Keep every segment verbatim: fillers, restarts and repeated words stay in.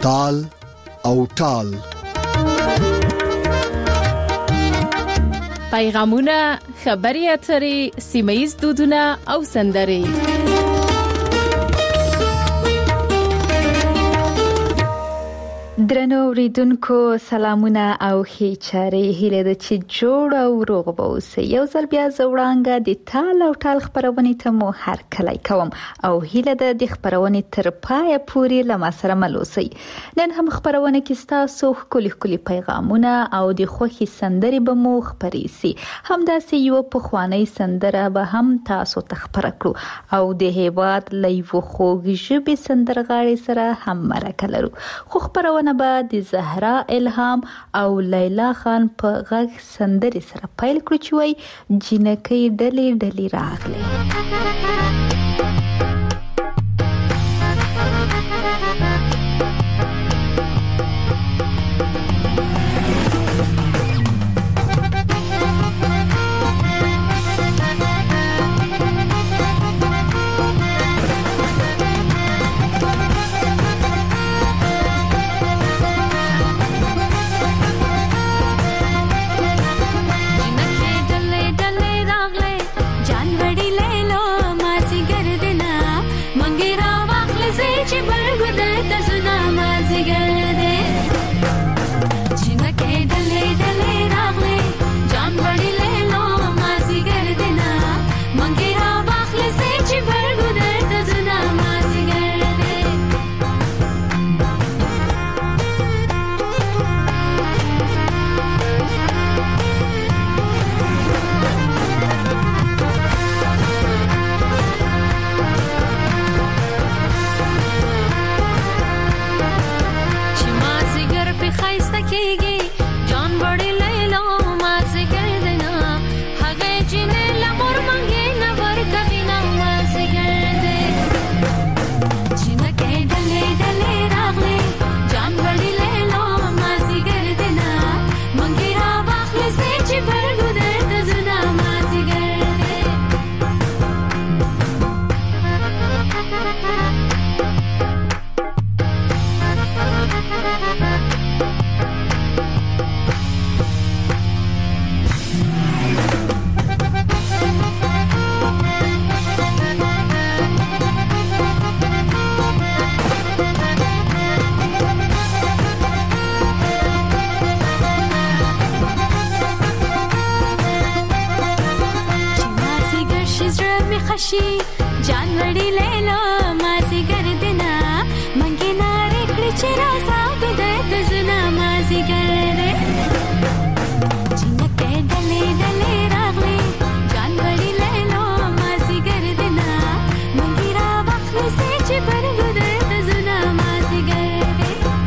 تال او ټال. پیغامونه، خبري اترې، سیمه‌ییز دودونه او سندرې. درنو اوریدونکو سلامونه او ښې چارې، هیله ده چې جوړ او روغ به اوسئ. یو ځل بیا زه وړانګه د تال او ټال خپرونې ته مو هرکلی کوم او هیله ده د خپرونې تر پایه پورې له ما سره مل اوسئ. نن هم خپرونه کې ستاسو ښکلي ښکلي پیغامونه او د خوښې سندرې به مو خپرې سي. همداسې یو پخوانۍ سندره به هم تاسو ته خپره کړو او د هیواد له یوه خوږ ژبې سندرغاړې سره هم مرکه لرو. خو خپرونه به د زهرا الهام او لیلا خان په غږ سندرې سره پیل کړو چې وای جنکۍ ډلې ډلې راغلې. जानवड़ी ले लो माजी कर देना मंगे नारे कृचरा साब दे तजना माजी कर दे जिनके डले डले रागले जानवड़ी ले लो माजी कर देना मंगीरा वक्त से चिपर गुदे तजना माजी कर दे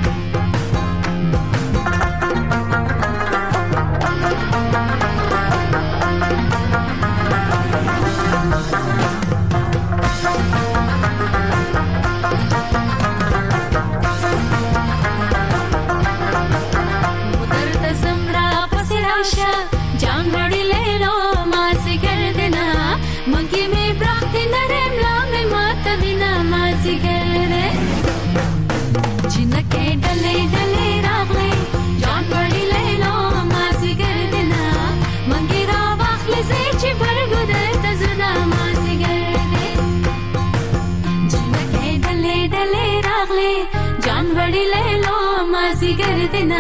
जानवड़ी ले लो माजी कर देना मंगी में ब्राखती नरेम ला में माता बिना माजी कर दे जिनके डले डले रागले जानवड़ी ले लो माजी कर देना मंगी रा वाखले से चिपर गुदे तजना माजी कर दे जिनके डले डले रागले जानवड़ी ले लो माजी कर देना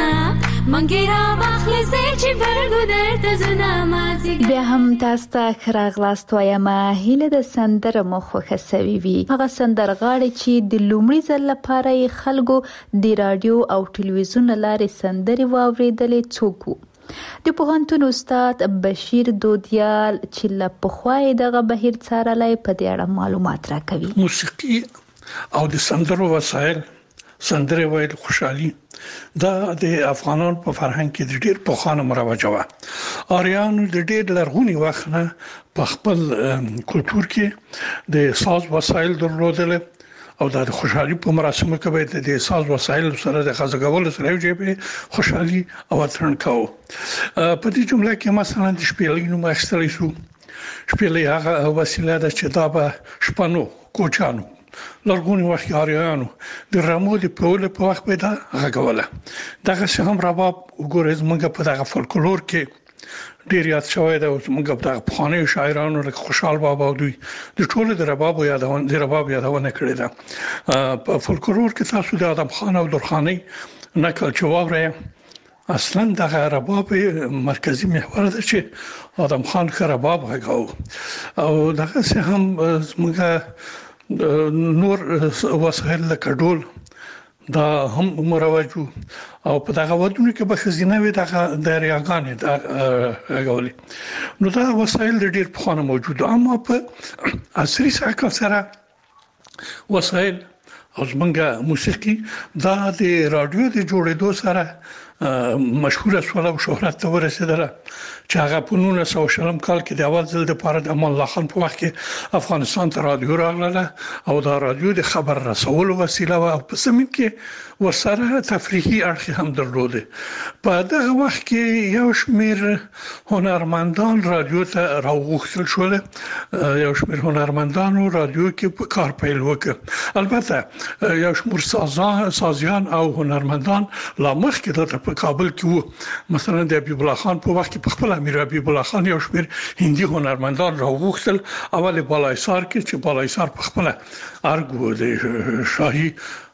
بیا هم تاسو ته راغلاست وایم. هیله د سندره مو خوښه سوي وي. هغه سندرغاړي چې د لومړي ځل لپاره خلکو د رادیو او ټلویزیون لارې سندري واوریدلې څوک وو؟ د پوهنتون استاد بشیر دودیال چې له پخوای دغه بهیر څارلای په دې اړه معلومات راکوي. موسیقي او د سندرو وسایل سندره ویل خوشحالي دا د افغانانو په فرهنګ کې د ډېر پخوانه مروجه و. آریانو د ډېر لرغوني وخت نه په خپل کلچر کې د ساز وسایل درلودل او د خوشحالي په مراسمو کې به د ساز وسایل سره د خزګول سره یو جبه خوشحالي او ترن کاو. په دې جمله کې مثلا د شپېلې نوم اخیستل شو. شپېلې هغه وسیله ده چې دا به شپنو کوچانو لرغونی وخت آریانو د رمو د پول په وخت پیدا غږوله دغه څه هم رباب وګورئ موږ په دغه فولکلور کې ډیر یاد شوی دا موږ په پخواني شاعرانو لکه خوشحال بابا دوی د ټولو د رباب یادونه د رباب یادونه کړې ده په فولکلور کې تاسو د آدم خان او درخاني نقل چواوري اصلا د رباب مرکزی محور ده چې آدم خان رباب غږاو او دغه څه هم موږ نور وسایل لکه ډول دا هم مروجو او په دغه ودونه کې به خزینه وي دغه د ریاګانې د غولي نو دا وسایل ډېر په خانه موجود اما په عصري ساکه سره وسایل او زمونږه موسیقي دا د رادیو د جوړېدو سره مشهور شول او شهرت ته ورسېدله چې هغه په نولس سوه شلم کال کې د اول ځل لپاره د امان الله خان په وخت کې افغانستان ته رادیو راغله او دا رادیو د خبر رسولو وسیله و او په زمين کې ورسره تفریحي اړخ هم درلود په دغه وخت کې یو شمېر هنرمندان رادیو ته راوغوښتل شول یو شمېر هنرمندانو رادیو کې په کار پیل وکړ البته یو شمېر سازان سازیان او هنرمندان لا مخکې د په کابل کې وو مثلا د حبیب الله خان په وخت کې په خپل امیر حبیب الله خان یو شمېر هندي هنرمندان راوغوښتل اول بالایسار کې چې بالایسار په خپل ارګو د شاهي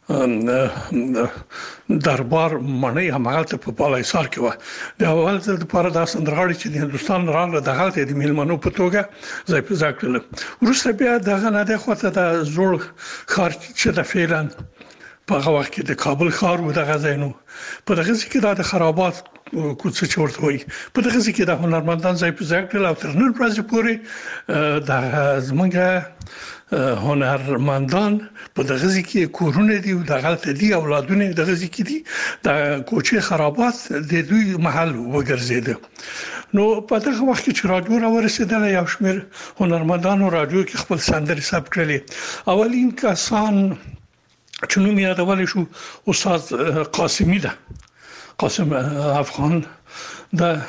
دربار معنی همغه په بالایسار کې و د اول ځل لپاره د سندرغاړي چې د هندستان راغله د غلطه د میلمنو په توګه ځای په ځای کړل وروسته بیا دغه نه د خوته د زوړ خار چې د فعلن په هغه وخت کې د کابل ښار و د غزینو په دغه کې د خرابات کوڅه چورته وي په دغه کې د هنرمندان ځای په ځای کړل او تر نن ورځې پورې د زمونږه هنرمندان په دغه کې کورونه دي او د غلطه دي اولادونه دغه کې دي د کوچه خرابات د دوی محل وګرځیده نو په دغه وخت کې چې رادیو را ورسېدل یو شمېر هنرمندانو رادیو کې خپل سندرې ثبت کړلې اولین کسان چې نوم یادول شو استاد قاسمی ده قاسم افغان د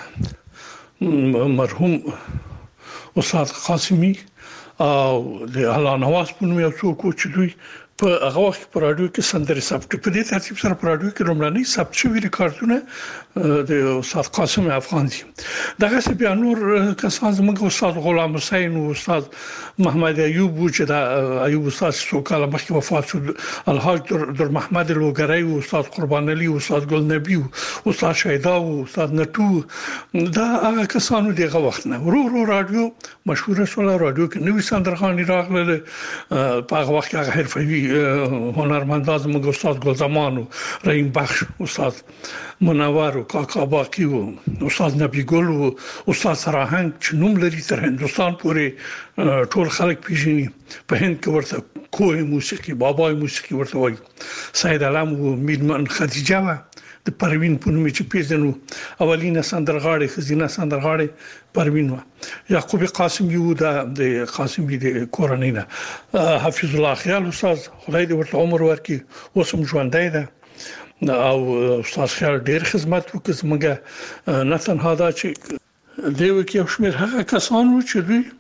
مرحوم استاد قاسمی او د الله نواز په نوم یو څوک چې دوی په هغه وخت په رادیو کې سندرې ثبت په دې ترتیب سره په رادیو کې لومړنی ثبت شوی ریکارډونه د استاد قاسم افغان دي دغه څه بیا نور کسان زموږ استاد غلام حسین او استاد محمد ایوب چې د ایوب استاد سوکاله مخکې وفات شو الحاج در محمد لوګری او استاد قربان علي او استاد ګل نبی او استاد شیدا او استاد نټو دا هغه کسانو دغه وخت نه ورو ورو رادیو مشهور شول رادیو کې نوې سندرغاړي راغله په هغه وخت هغه حرفوي هنرمندان زموږ استاد ګلزمان او رحیم بخش استاد منور او کاکا باقی او استاد نبی ګل او استاد سراهنګ چې نوم لري تر هندستان پورې ټول خلک پیژني په هند کې ورته کوه موسیقي بابای موسیقي ورته وایي سید علم او میرمن خدیجه د پروین په نوم چې پیژنو اولینه سندرغاړي خزینه سندرغاړي پروین و یعقوب قاسمی و د قاسمی د کورنۍ نه حفیظ الله خیال استاد خدای دې ورته عمر ورکړي اوسم ژوندای ده او استاد خیال ډېر خدمت وکړ زموږه نه تنها دا چې دیو کې یو شمېر هغه کسان و چې دوی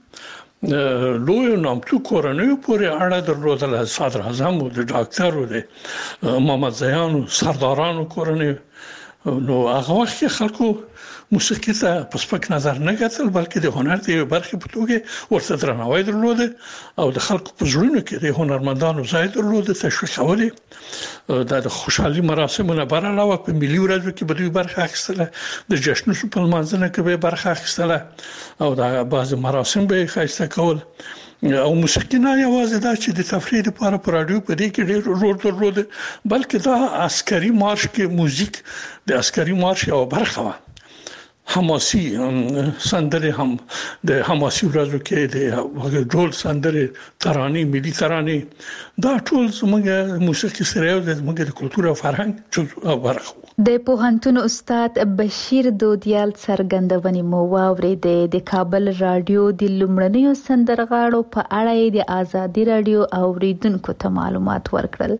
لوی نامتو کورنۍ پورې اړه درلودله صدر اعظم او د ډاکټر او د محمد زیان او سردارانو کورنۍ نو هغه وخت خلکو موسیقي ته په سپک نظر نه کتل بلکې د هنر د برخې په توګه ورته درناوی درلود او د خلکو په زړونو کې د هنرمندانو ځای درلود تشویقولې د خوشحالي مراسمونه بر علاوه په ملي ورځو کې به دوی برخه اخیستله د جشنونو په لمانځنه کې به برخه اخیستله او د بعض مراسم به خاصه کول او موسیقي نه یوازې دا چې د تفریح لپاره په رادیو په دې کې ډېر رول درلود بلکې دا عسکري مارش کې موزیک د عسکري مارش یو برخه و حماسي سندره هم د حماسي ورځو کې د ډول سندره ترانې ملي ترانې دا ټول زموږ موسیقي سره یو د زموږ د کلتور او فرهنګ برخه د پوهنتون استاد بشیر دودیال څرګندونې مو واورېدې د کابل رادیو د لومړنیو سندرغاړو په اړه د آزادي رادیو اوریدونکو ته معلومات ورکړل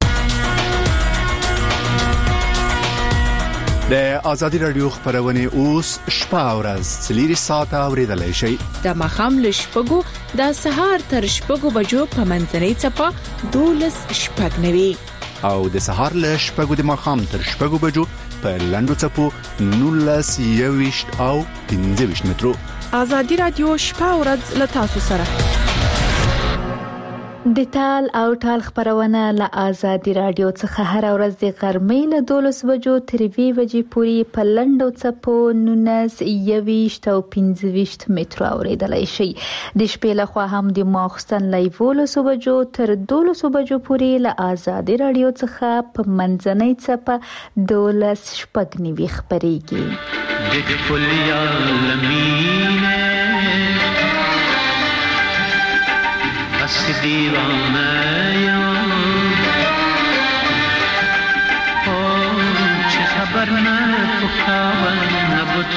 د آزادي رادیو خبرونه اوس شپه او ورځ څلور ساعته اوریدلای شئ د مخام لشپګو د سهار تر شپږو بجو په منځنۍ چپه دولس شپږ نوي او د سهار له شپږو د ماښام تر شپږو بجو په لنډو چپو نولس یويشت او پنځه ویشت مترو. ازادي رادیو شپه او ورځ له تاسو سره. د ټال او ټال خبرونه له ازادي رادیو څخه هر ورځ د غرمې له دولس بجو تر وی بجې پورې په لنډو چپو نولس یويشت او پنځه ویشت مترو اوریدلای شي. د شپې له خوا هم د ماخستن لایولس بجو تر دولس بجو پورې له ازادي رادیو څخه په منځنۍ چپه دولس شپږ نیوي خبريږي. د کلیه لمینه بس دیوانه یا او چه خبر نه پکاون نبود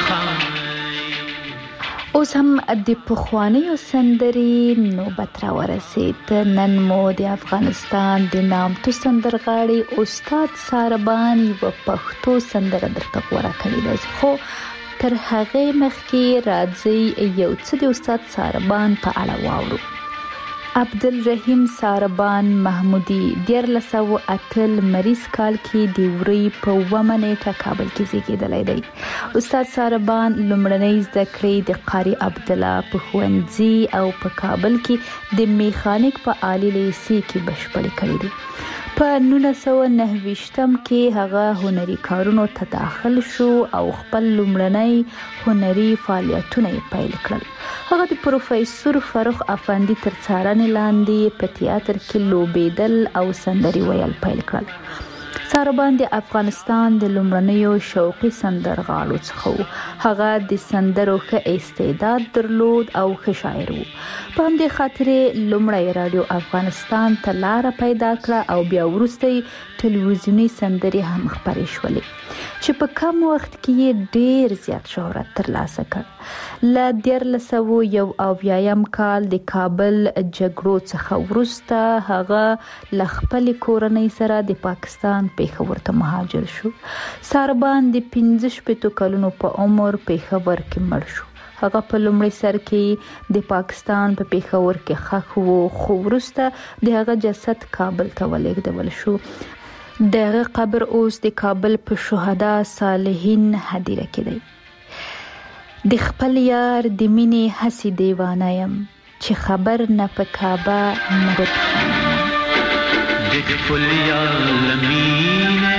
خانه. اوس هم د پخوانیو سندرې نوبت را ورسید. نن مو د افغانستان د نامتو سندرغاړي استاد ساربان یو پښتو سندره درته غوړه کړې ده، خو تر هغه مخکې راځي یو څه د استاد ساربان په اړه واورو. عبدالرحیم ساربان محمودی دیارلس سوه اتل مریض کال کې د وری په اوومه نیټه کابل کې زیږیدلی دی. استاد ساربان لومړنۍ زده کړې د قاری عبدالله په ښوونځي او په کابل کې د میخانیک په عالی لیسې کې بشپړې کړې دي. په نولس سوه نهه ویشتم کې هغه هنري کارونو ته داخل شو او خپل لومړنۍ هنري فعالیتونه یې پیل کړل. هغه د پروفیسور فاروق افندي تر څارنې لاندې په تیاتر کې لوبېدل او سندرې ویل پیل کړل. ساربان د افغانستان د لومړنیو شوقي سندرغاړو څخه و. هغه د سندرو ښه استعداد درلود او ښه شاعر و. په همدې خاطر لومړی رادیو افغانستان ته لاره پیدا کړه او بیا وروسته ټلویزیوني سندرې هم خپرې شولې چې په کم وخت کې یې ډیر زیات شهرت ترلاسه کړ. له دیارلس سوه یو اویایم کال د کابل جګړو څخه وروسته هغه له خپلې کورنۍ سره د پاکستان پېښور ته مهاجر شو. ساربان د پنځه شپېتو کلونو په عمر پېښور کې مړ شو. هغه په لومړي سر کې د پاکستان په پېښور کې ښخ وو، خو وروسته د هغه جسد کابل ته ولېږدول شو. دغه قبر اوس د کابل په شهدا صالحین هدیره کې دی. د خپل یار د مینې هسې دیوانه یم چې خبر نه په کعبه نه بتخانه. د خپل یار لمینه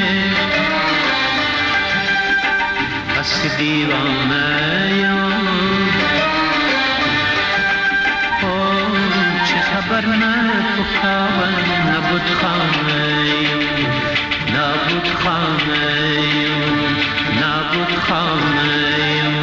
هسې دیوانه یم او چې خبر نه په کعبه نه بتخانه یم نه بتخانه یم نه بتخانه یم.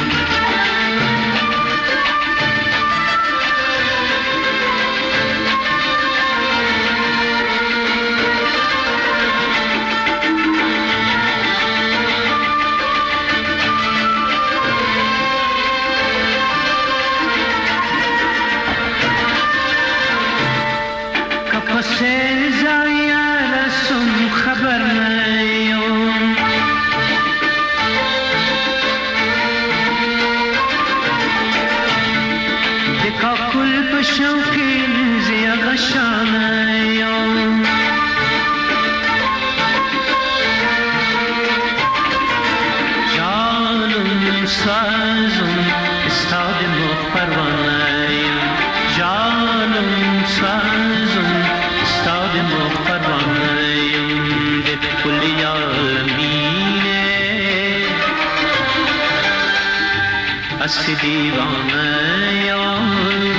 हंस दीवाना यार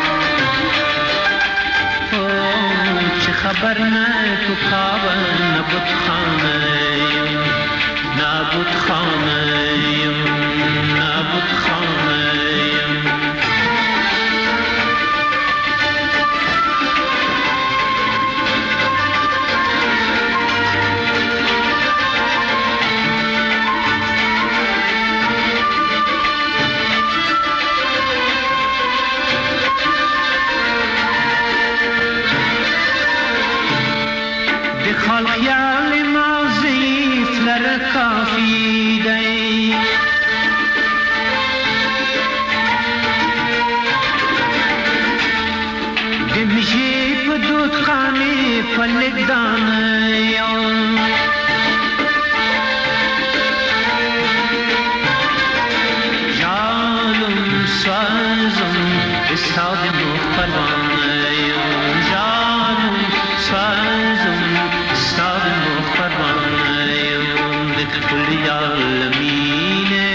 ओ खबर न तो खावा नबुत खाना नबुत खाना नबुत खाना خیال ماضی فلر کافی دی می فلدانم جانم سازم استاد مخبرانم جانم سازم استاد مخبرانم بكل عالمینه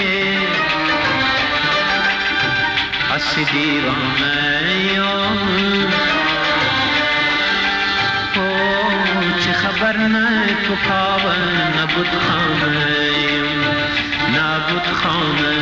حسدی رانم خبر نه تو خواب نبود خانه نبود خانه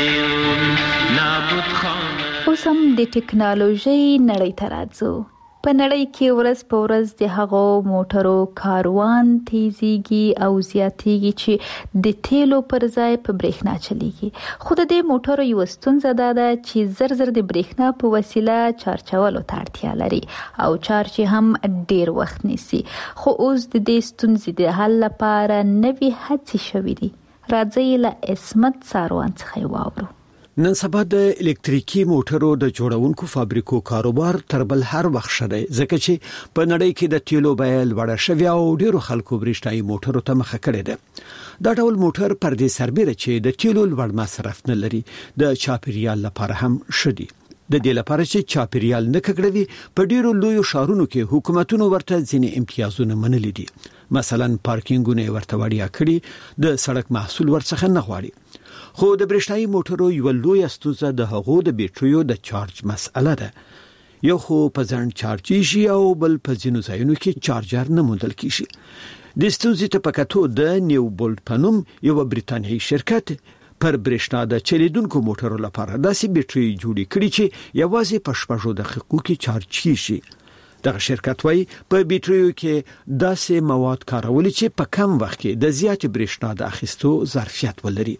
نبود خانه. اوس هم د ټکنالوژي نړۍ ته راځو. په نړۍ کې ورځ په ورځ د هغو موټرو کاروان تیزیږي او زیاتیږي چې د تیلو پر ځای په برېښنا چلیږي. خو د دې موټرو یو ستونزه دا ده چې زر زر د برېښنا په وسیله چارجولو ته اړتیا لري او چارج هم ډیر وخت نیسي. خو اوس د دې ستونزې د حل لپاره نوې هڅې شوې دي. راځئ له عصمت ساروان څخه واورو. نن سبا د الکتریکي موټرو د جوړونکو فابریکو کاروبار تر بل هر وخت شته ځکه چې په نړۍ کې د تیلو بیه لوړه شوې او ډیرو خلکو برېښنايي موټرو ته مخه کړې ده. دا ډول موټر پر دې سربېره چې د تیلو لوړ مصرف نه لري د چاپیریال لپاره هم شدي. د دې لپاره چې چاپیریال نه ککړوي په ډیرو لویو ښارونو کې حکومتونو ورته ځینې امتیازونه منلي دي. مثلا پارکینګونه ورته وړیا کړي، د سړک محصول ورڅخه نه غواړي. خو د برېښنايي موټرو یو لوی ستونزه د هغو د بیټریو د چارج مسئله ده. یو خو په ځان چارج شي او بل په ځینو ځایونو کې چارجر نه موندل کیږي. د ستونزې ته پکاتو د نیو بولټ پنوم یو بریتانیایی شرکت پر برېښنا د چلیدونکو موټرو لپاره داسې بیټری جوړې کړې چې یوازې په شپږو دقیقو کې چارج کیږي. دغه شرکت وايي په بیټریو کې داسې مواد کارول چې په کم وخت کې د زیات برېښنا د اخیستو ظرفیت ولري.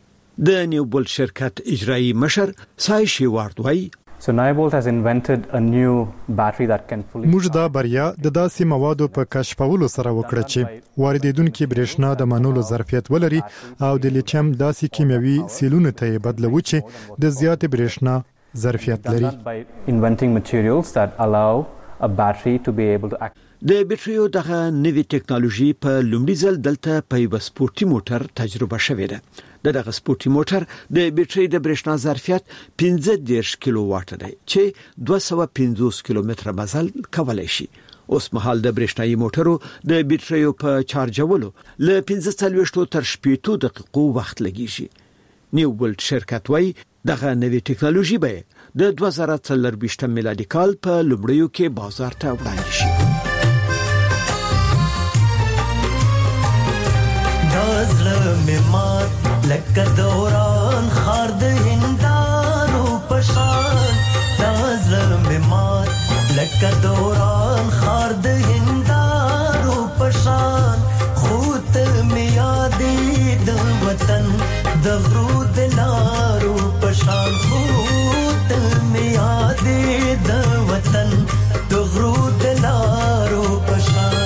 د نیو بولټ شرکت اجرایی مشر سای شیوارد وايي So Nyobolt has invented a new battery that can fully موږ دا بریا د داسې موادو په کشفولو سره وکړه چې واردېدونکو برېښنا د منولو ظرفیت ولري او د لیتیم داسې کیمیاوي سیلونو ته بدلوي چې د زیات برېښنا ظرفیت لري. by inventing materials that allow a battery to be able to act. د بیټریو دغه نوې ټکنالوژي په لومړي ځل دلته په یو سپورتي موټر تجربه شوې ده. دغه سپورتي موټر د بیټری د برېښنا ظرفیت پنځه دېرش کیلو واټ دی چې دوه سوه پنځوس کیلومتره مزل کولای شي. اوس مهال د برېښنايي موټرو د بیټریو په چارجولو له پنځه څلوېښت تر شپږ دقیقو وخت لګیږي. نیو بولټ شرکت وايي دغه نوې ټکنالوژي به د دوه زره څلرویشت میلادي کال په لومړیو کې بازار ته وړاندې شي. دازله ممات لکه دوران خار د هندارو پشان دازله ممات لکه دوران خار د هندارو پشان خود می یادې د وطن د غرو د لارو پشان خود می یادې د وطن د غرو د لارو پشان.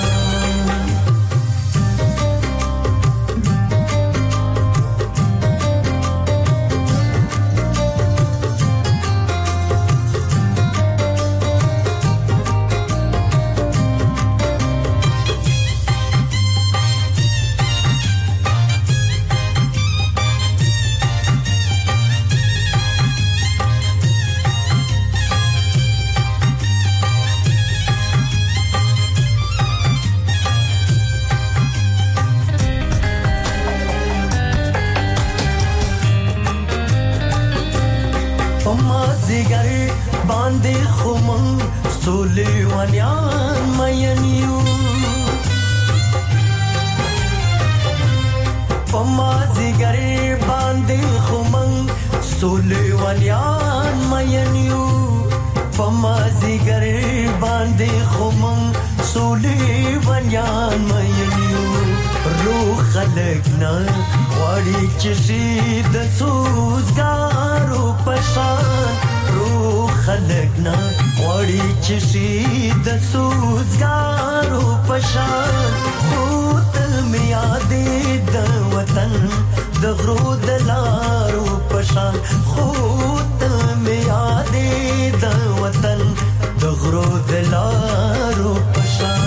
باندې خمن سولې ونیان مېنیو پما زیګری باندې خمن سولې ونیان مېنیو پما زیګری باندې خمن سولې ونیان مېنیو روح خلقنا وړي چې د سوزګارو پشان روح خلقنا وړي چې د سوزګارو پشان خود می یادې د وطن د غرو د لارو پشان خود می یادې د وطن د غرو د لارو پشان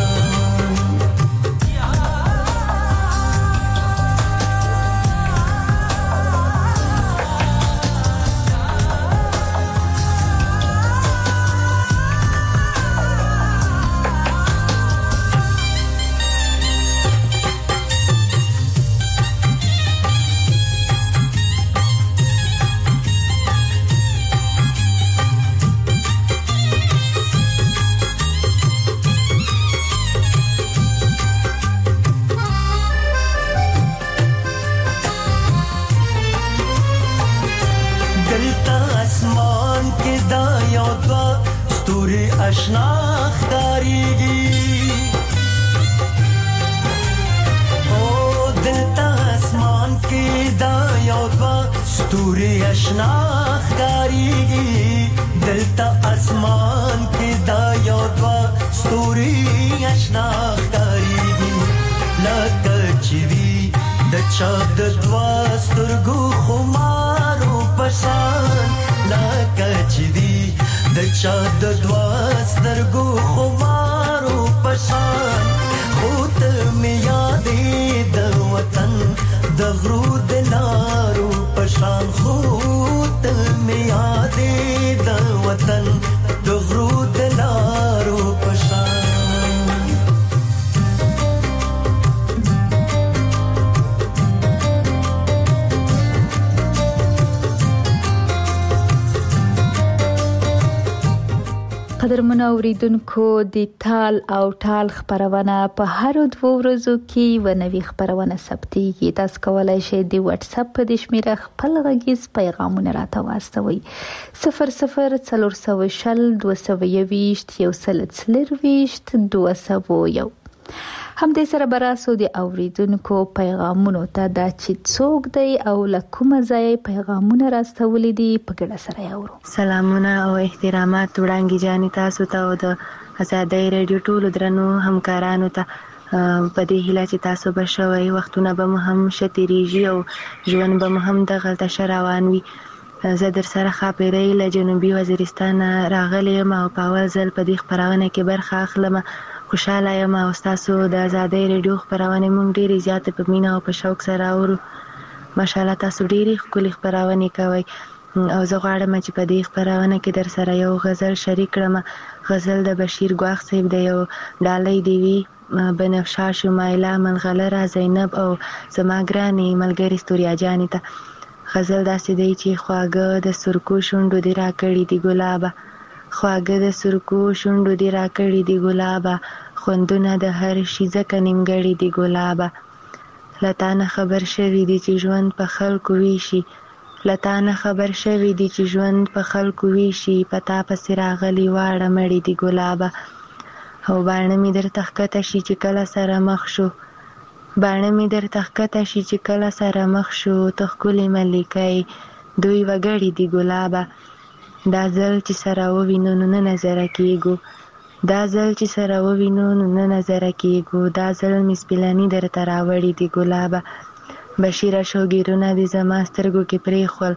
اشنا ښکاریږي او دلته اسمان کې دا یو دوه ستوري اشنا ښکاریږي دلته اسمان کې دا یو دوه ستوري اشنا ښکاریږي لکه چې وي د چا د دوه سترګو خمارو پشان لکه چې وي د چا د دوه سترګو خمارو پشان خو ته مې یادې د وطن د غرو د لارو پشان خو ته مې یادې د وطن د غرو د لارو پشان قدرمنو اوریدونکو د تال او ټال خبرونه په هر دوه ورځو کې و نوې خبرونه ثبتېږي. تاسو کولای شئ د واتس اپ په شمیره خپل غږیز پیغامونه راته واستوئ صفر صفر څلور سوه شل دوه سوه یوویشت یو سل څلرویشت دوه سوه یو. هم دې سره براسو د اوریدونکو پیغامونو ته دا چې څوک دی او لکومه ځای پیغامونه راستولې دي په ګډه سره یاورو. سلامونه او احترامات وړاندې جانې تاسو ته او د آزادۍ رادیو ټولو درنو همکارانو ته په دې هیله چې تاسو به شوي وختونه به مو هم شتیریږي او ژوند به مو هم دغلته ښه روان وي. زه در سره خاپیرۍ له جنوبي وزیرستان راغلی یم او په اول ځل په دې خپرونه کې برخه اخلم. خوشاله یم او تاسو د آزادۍ رادیو خبرونه مونږ ډېرې زیاتې په مینه او په شوق سره اورو. ماشاءالله تاسو ډېرې ښکلې خبرونه کوئ او زه غواړم چې په دې خبرونه کې در سره یو غزل شریک کړم. غزل د بشیر ګواښ صاحب دی او ډالۍ دی وی بنفشه شمایله ملغلره زینب او زما ګرانې ملګرې ستوریا جانې ته. غزل داسې دی چې خواږه د سرکو شونډو دې راکړي دي ګلابه خواږه د سرکو شونډو دې راکړي دي ګلابه خوندونه د هر شي ځکه نیمګړي دي ګلابه له تا نه خبر شوي دي چې ژوند په خلکو ویشي له تا نه خبر شوي دي چې ژوند په خلکو ویشي په تا پسې راغلي واړه مړي دي ګلابه او باڼه مې درته ښکته شي چې کله سره مخ شو باڼه مې درته ښکته شي چې کله سره مخ شو ته ښکلې ملیکۍ دوی وګړي دي ګلابه دا ځل چې سره ووینو نو نه نظره کېږو دا ځل چې سره ووینو نو نه نظره کېږو دا ځل مې سپیلني درته راوړي دي ګلابه بشیره شوګیرونه دې زما سترګو کې پرېښول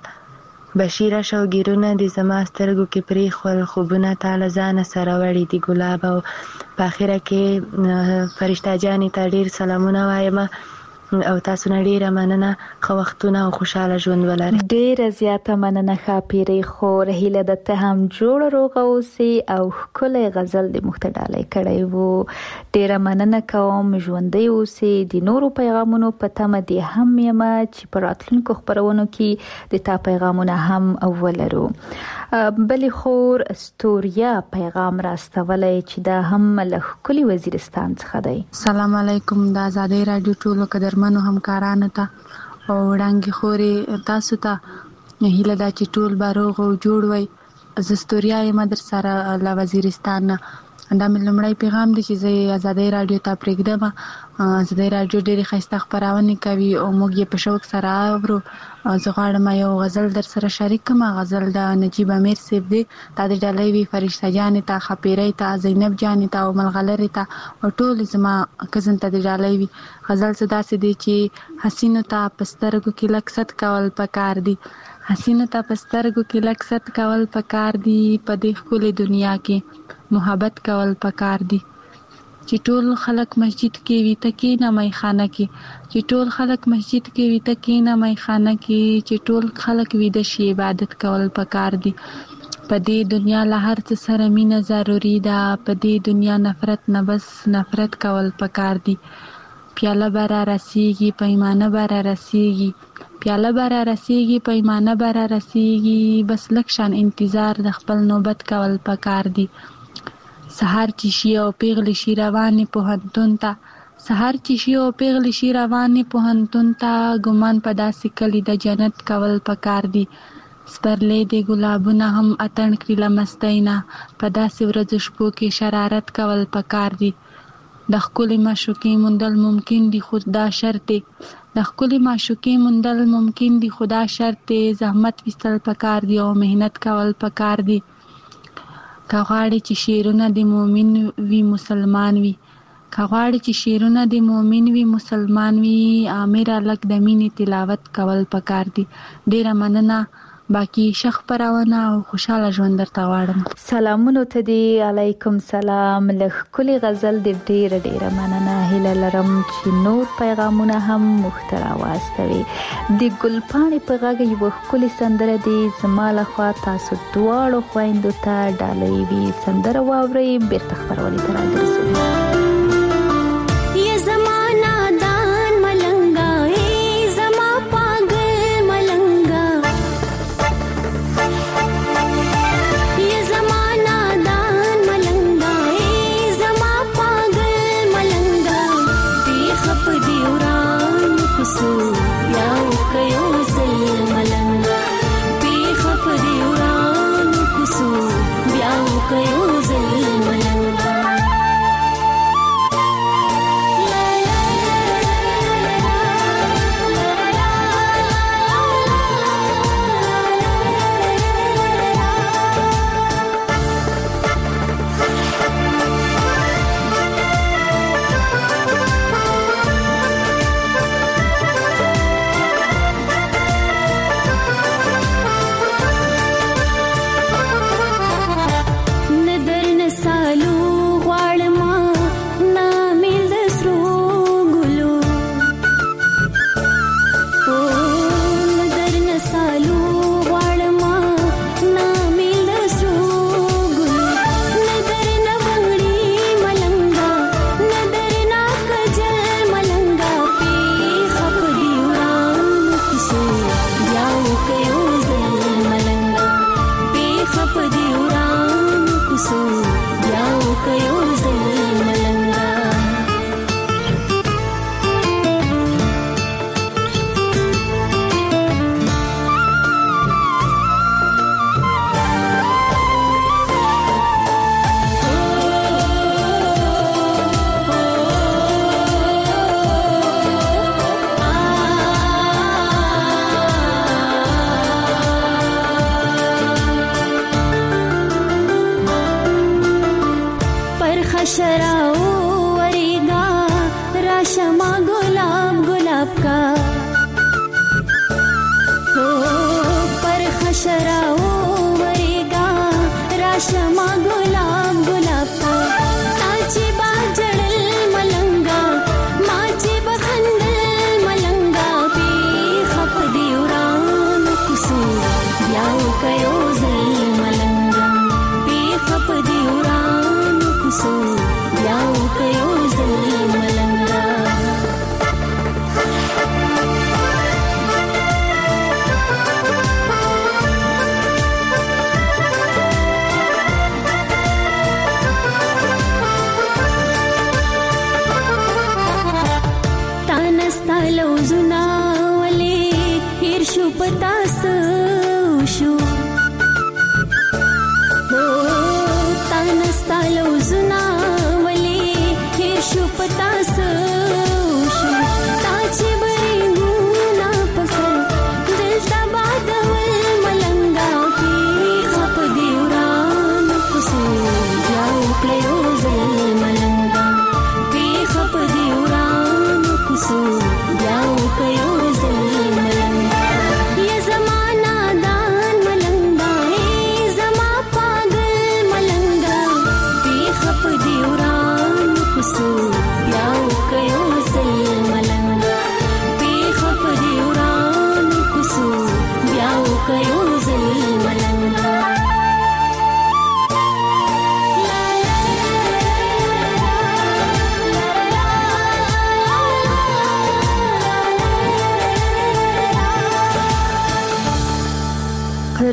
بشیره شوګیرونه دې زما سترګو کې پرېښول خوبونه تا له ځانه سره وړي دي ګلابه او په اخره کې فرشته جانې ته ډېر سلامونه وایم او تاسو نه ډیره مننه خو وختونه او خوشاله ژوند ولرئ. ډیره زیاته مننه خاپیرۍ خور هیله د ته هم جوړ روغ اوسې او ښکلی غزل د مخته ډالۍ کړی وو. ډیره مننه کوم ژوندۍ اوسې. د نورو پیغامونو په تمه دې هم یم چې په راتلونکو خبرونو کې د تا پیغامونه هم ولرو. بلې خور ستوریا پیغام راستولی چې دا هم له ښکلي وزیرستان څخه دی. سلام علیکم د آزادۍ رادیو ټولو قدرمنو همکارانو ته او وړانګې خورې تاسو ته هیله ده چې ټول به روغ او جوړ وئ. زه ستوریا یم در سره له وزیرستان نه. دا مې لومړی پیغام دی چې زه آزادۍ رادیو ته پرېږدم. آزادۍ رادیو ډېرې ښایسته خپرونې کوي او موږ یې په شوق سره اورو. زه غواړم یو غزل در سره شریک کړم. غزل د نجیب امیر صاحب دی. دا د ډالۍ وي فرشته جانې ته خاپیرۍ ته زینب جانې ته او ملغلرې ته او ټول زما کزن ته د ډالۍ وي. غزل څه داسې دی چې حسینو ته په سترګو کې لږ ست کول پکار دي حسینو ته په سترګو کې لږ ست کول پکار دي په دې ښکلې دنیا کې محبت کول پکار دي. چې ټول خلک مسجد کې وي ته کېنه میخانه کې، چې ټول خلک مسجد کې وي ته کېنه میخانه کې، چې ټول خلک ویده شي عبادت کول پکار دي. په دې دنیا له هر څه سره مینه ضروري ده، په دې دنیا نفرت نه بس نفرت کول پکار دي. پیاله به را رسیږي پیمانه به را رسیږي، پیاله به را رسیږي پیمانه به را رسیږي، بس لږ شان انتظار د خپل نوبت کول پکار دي. سهار چې شي او پیغلې شي روانې پوهنتون ته، سهار چې شي او پیغلې شي روانې پوهنتون ته، ګمان په داسې کلي د جنت کول پکار دي. سپرلی د ګلابونه هم اتڼ کړي له مستۍ نه، په داسې ورځو شپو کې شرارت کول پکار دي. د ښکلې معشوقې موندل ممکن دي خو دا شرط دی، د ښکلې معشوقې موندل ممکن دي خو دا شرط دی، زحمت ویستل پکار دي او مهنت کول پکار دي. که غواړې چې شعرونه د مؤمن وي مسلمان وي، که غواړې چې شعرونه د مؤمن وي مسلمان وي، امره لږ د مینې تلاوت کول پکار دي. ډیره مننه، باقی شخ پرونه او خوشاله ژوند درته غواړم. سلامونه ته دی، علیکم سلام. لږ کلی غزل د ډیره ډیره مننه. هیله لرم چې نور پیغامونه هم مخترا واستوي. د ګلپاڼې په غږ یو ښکلې سندره دی، زما لخوا تاسو دواړو خویندو ته ډالۍ وي. سندره واورئ، بیرته خپرونې ته راګرځو. زما پاگل ملنگا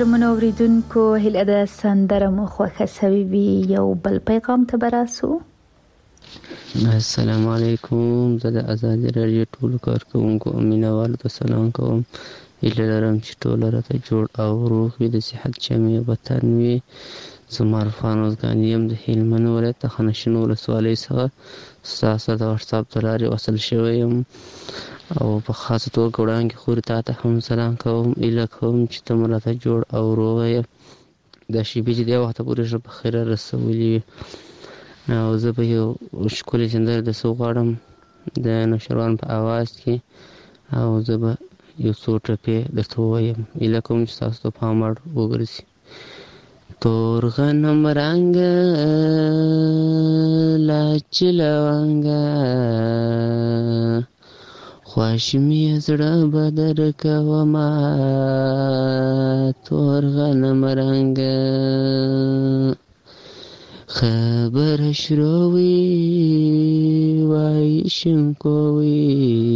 قدرمنو اوریدونکو هیله ده سندره مو خوښه سوي وي یو بل پیغام ته براسو. السلام علیکم. زه د آزادي رادیو ټولو کارکوونکو مینوالو ته سلام کوم. هیله لرم چې ټول راته جوړ او روغ وي، د صحت چمې وطن وي. زما عرفان اوزګاني یم د هلمند ولایت د خانشین ولسوالۍ څخه ستاسو سره د واتساپ د لارې وصل شوی یم او په خاصه توګه وړاندې خورې تا ته هم سلام کوم. هیله کوم چې ته مو راته جوړ او روغ یې. دا شیبې چې دې وخته پورې ښه په خیره رسولي وي. او زه به یو ښکلې سندره درڅه وغواړم د نوشروان په اواز کې او زه به یو څو ټپې درته ووایم. هیله کوم چې ستاسو ته پام وړ وګرځي. تور غنم رنګه لاچ لونګه خوښ مې زړه به درکومه تور غنم رنګه خبره شروي وای شنکوي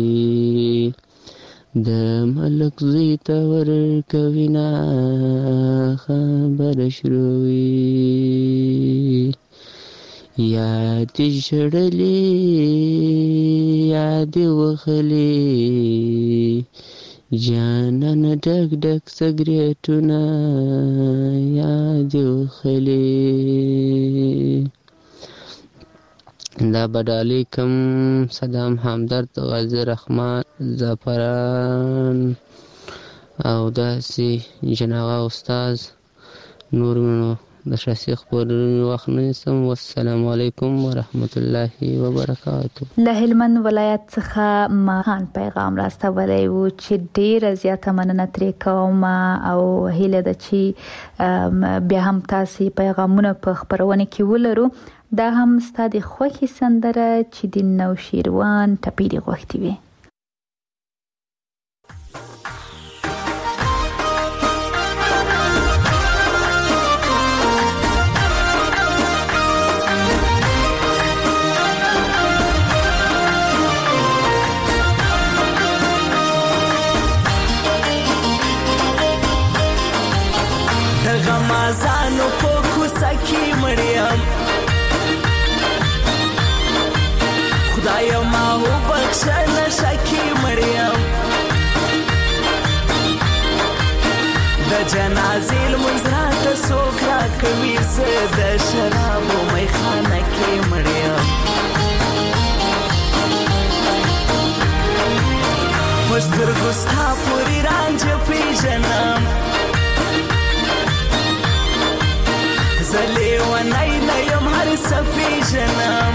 د ملک زوی ته ورکوي نه خبره شروي یادې ژړلې یادې وخلې جانانه ډک ډک سګریټونه یادې وخلې. دا بډالۍ کم صدام همدرد غازي رحمان زعفران او داسې جناغه استاد نور منو د شخصي خبرونو وخت نه نیسم. والسلام علیکم ورحمت الله وبرکاته. له هلمند ولایت څخه ماهان پیغام راستولی و چې ډیره زیاته مننه ترې کوم او هیله ده چې بیا هم تاسې پیغامونه په خپرونه کې ولرو. دا هم ستا د خوښې سندره چې د نوشیروان ټپې دې غوښتې وي. د غمازانو په کوڅه کې مړیم خدایا ما وبخښه نشه کې مړیم د جنازې لمونځ راته څوک راکوي زه د شرابو میخانه کې مړیم په سترګو ستا پورې رانجه پېژنم زه لیونی نه یم هر څه پېژنم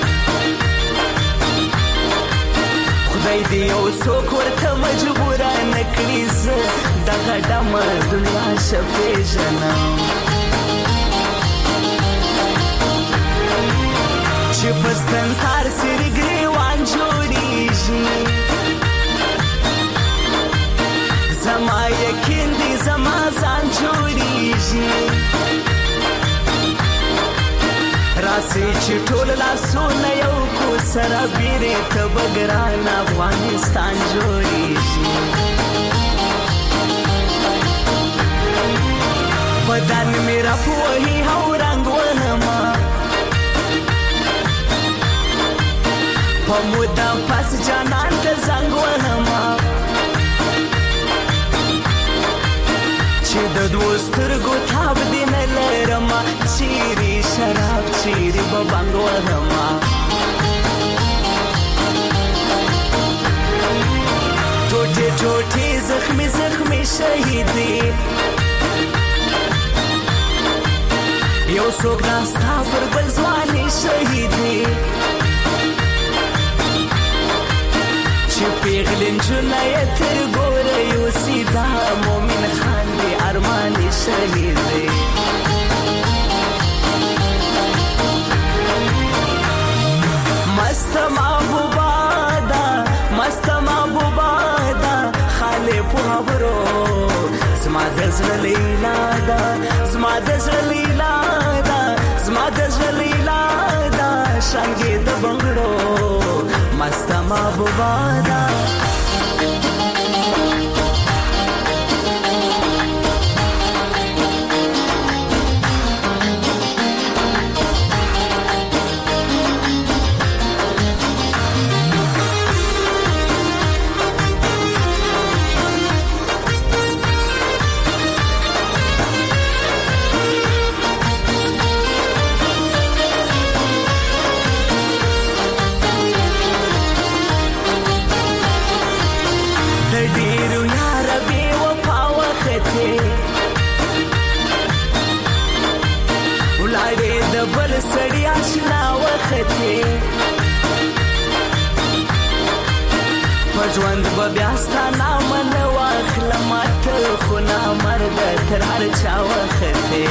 خدای دې یو څوک ورته مجبوره نه کړي زه دغه ډمه دنیا ښه پېژنم چې په ستنتار سرې ګریوان جوړېږي زما یقین دی زما ځان جوړېږي راسي چې ټول لاسونه یو کو سره بیرې ته به ګران افغانستان جوړېږي بدن مې راپوهي او رنګ وهمه په مدام پس جانان ته زنګ وهمه چې د دوو سترګو تاب دې نه لرمه چیرې شراب چیرې به بنګ وهمه ټوټې ټوټې زخمې زخمې شهیدې یو څوک ناستا پر بل ځوانې شهیدې چې پیغلې نجونه یې تر ګوره یوسي دا مومن خان دې ارمان یې شهید دی مست محبوبه ده مست محبوبه ده خالې په خبرو زما د زړه لیلا ده زما د زړه لیلا ده زما د زړه لیلا ده شانګې د بنګړو مست محبوبه ده ستړي آشنا وختې په ژوند به بیا ستا نامه نه واخلم ته خو نامرده تر هر چا وختې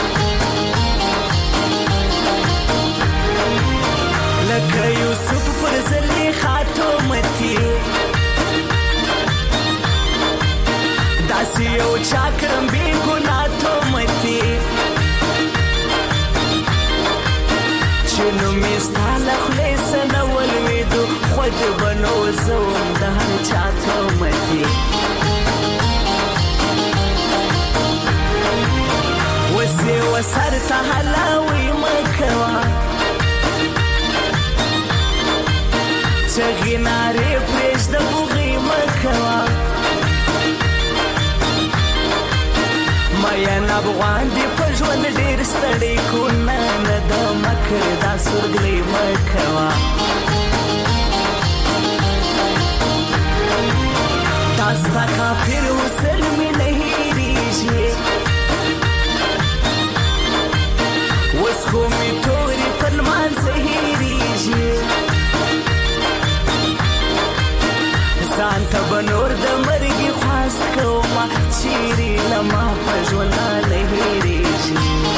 لکه یوسف پر زلیخا تومتې داسې یو چا کړم بې ګناه تومتې چې نوم یې ستا له خولې څه نه ولوېدو خود به نو زه وم د هر چا تومتې اوس یې وسر ته هلاوی مه کوه چغې نارې پرېږده بوغې مه کوه مین افغان دې په ژوند ډېر ستړی کو نه نه د مکر دا سورګلې مه کوه دا ستا کافر حسن مې نه هېرېږي اوس خو مې تورې په لمانځه هېرېږي ځان ته به نور د مرګي خواست کومه چیرې له ما په ژونده نه هېرېږي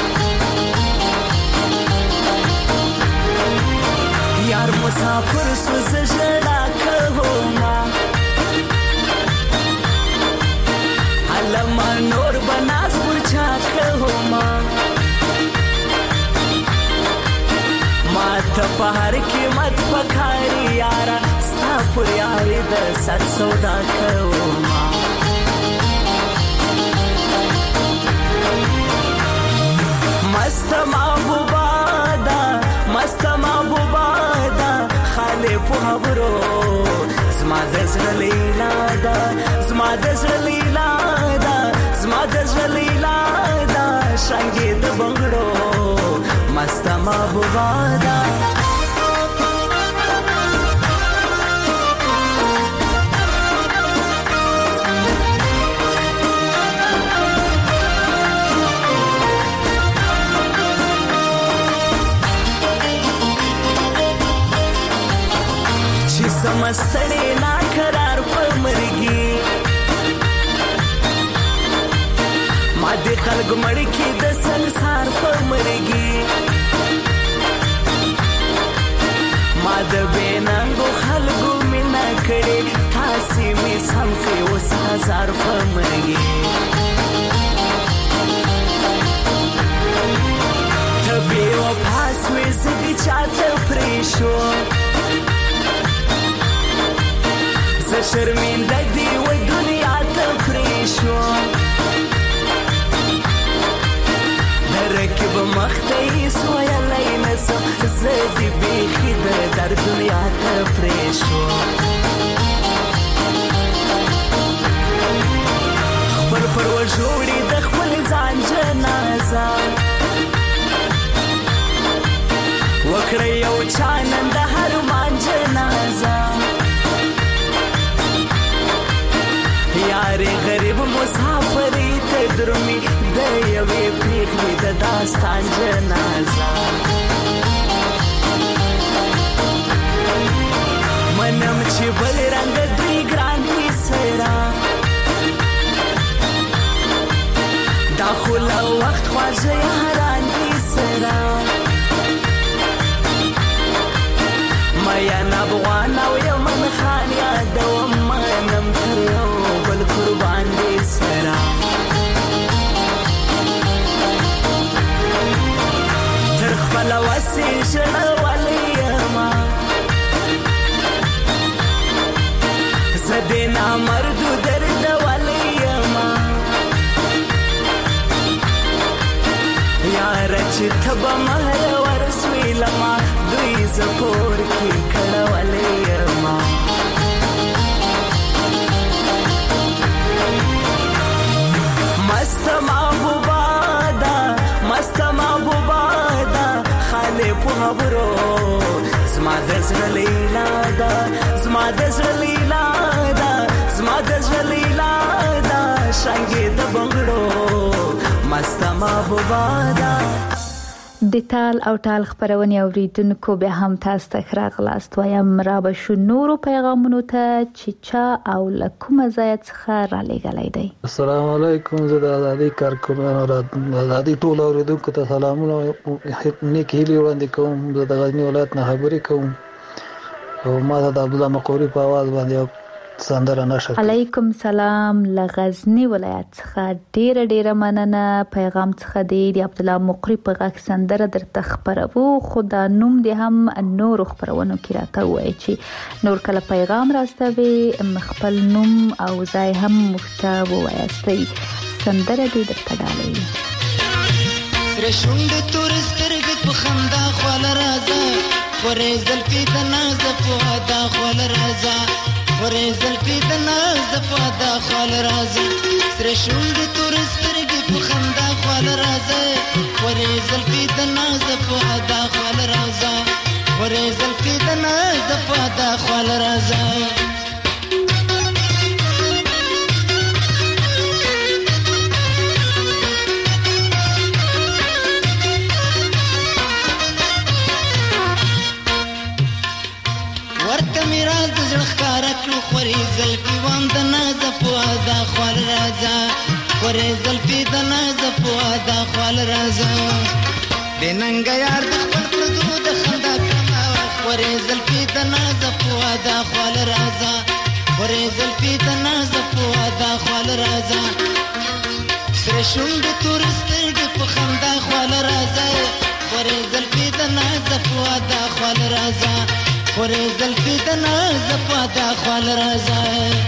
یار مسافر سو زه ژړا کومه هله ما نور به ناز پر چا کومه ما ته په هر قیمت پکاري یاره ستا پر یاري د سر سودا کومه مست محبوبه ده مست محبوبه ده خالي په خبرو زما د زړه لیلا ده زما د زړه لیلا ده زما د زړه لیلا ده شانګې د بنګړو مست محبوبه ده چې سمستړې ناقرار په مرګي ما دې خلق مړ کې د سنسار په مرګي ما د بېننګو خلقو مینا کړې تاسې مې سم کړې اوس هزار په مرګي ته بې وفا سوې زه دې چاته پرېښود زه شرمنده دې و دنیا ته پرېښود د رقیب مخ ته هېڅ ویلی نه سم زه دې بیخي د در دنیا ته پرېښود خپل پر وژوړي د خپل ځان جنازه وکړه یو چا نن د هر مان جنازه یارې غریب مسافرې ته درومي د یوې پرېښودې د داستان جنازه منم چې بل رنګ دوی ګران دي سره دا خو له وخت خواږه یاران دي سره مین افغان او یمن خان یادوم منم تر یو بل قربان دې سره تر خپله وسې ژړولی یمه زه دې نامردو دردولی یمه یاره چې ته به مهر ورسوې له ما دوی زه کور کې کړولی یمه مست محبوبه ده مست محبوبه ده خالي په خبرو زما د زړه لیلا ده زما د زړه لیلا ده زما د زړه لیلا ده شانګې د بنګړو مست محبوبه ده د تال او ټال خبرونه اوریدونکو به هم تاسو ته راغلاست وایم را به شو نورو پیغامونو ته چې چا او لکومه ځای څخه را لېږلی دی. السلام علیکم. زه د ازادي کارکونانو را ازادي ټول اوریدونکو ته سلامونه نیک هیلې وړاندې کوم. زه د غزنی ولایت نه خبرې کوم او ما د عبد الله مقوري په आवाज باندې سندره نشه. علیکم سلام. لغزنی ولایت څخه ډیره ډیره مننه. پیغام څخه دی د عبد الله مقری په غږ سندره درته خبرو خو دا نوم دی هم نور خبرونو کې راته وایي چې نور کله پیغام راستوي خپل نوم او ځای هم مخته ووایستئ. سندره دی درته ډالۍ. رشوند تورسترګ په خندا خپل راځه ورې زلفي د ناز په ادا خپل راځه ورې زلفي د ناز په ادا خپل راځه رشوند تورسترګ په خندا خپل راځه ورې زلفي د ناز په ادا خپل راځه ورې زلفي د ناز په ادا خپل راځه خوري زلفي وان د ناز په ادا خپل راځه خوري زلفي د ناز په ادا خپل راځه بننګ یار د خپل پردو د خندا کما خوري زلفي د ناز په ادا خپل راځه خوري زلفي د ناز په ادا خپل راځه سره شوند تورسترګ په خندا خپل راځه خوري زلفي د ناز په ادا خپل راځه ورې زلفي د ناز په ادا خپل راځه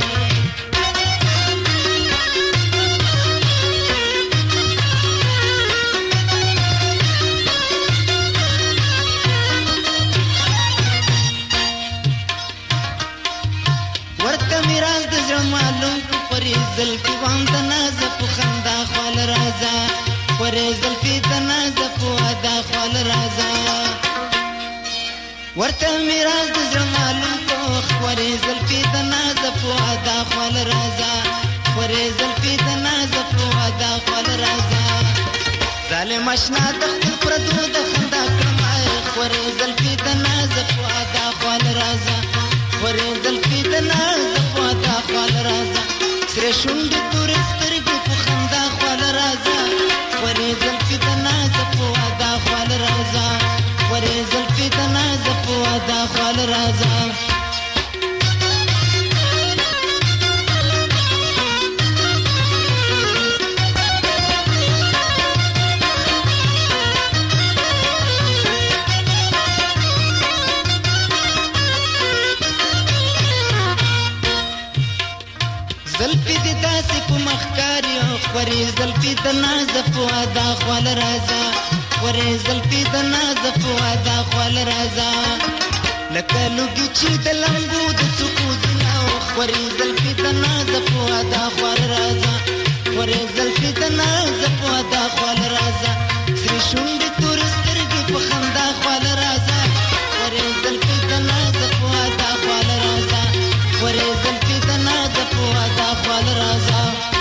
ورته میراث د زړه معلوم پرې زلفي وان د ناز په خندا خپل راځه ورې زلفي د ناز په ادا خپل راځه ورته میراث د زړه معلوم کو خورې زلفي د ناز په ادا خپل راځه خورې زلفي د ناز په ادا خپل راځه ظالم اشنا د خپل پردو د خندا کما خورې زلفي د ناز په ادا خپل راځه خورې زلفي د ناز په ادا خپل راځه سره شوند تورسترګې په خندا خپل راځه خورې زلفي د ناز په ادا خپل راځه خورې زلفي د ناز په ادا خپل راځه زلفي د داسې په مخکاري خورې زلفي د ناز په ادا خپل راځه خورې زلفي د ناز په ادا خپل راځه لکه لوګي چې د لمبو د سکوتونه خورې زلفي د ناز په ادا خپل راځه خورې زلفي د ناز په ادا خپل راځه سرې شونډې تورې سترګې په خندا خپل راځه خورې زلفي د ناز په ادا خپل راځه خورې زلفي د ناز په ادا خپل راځه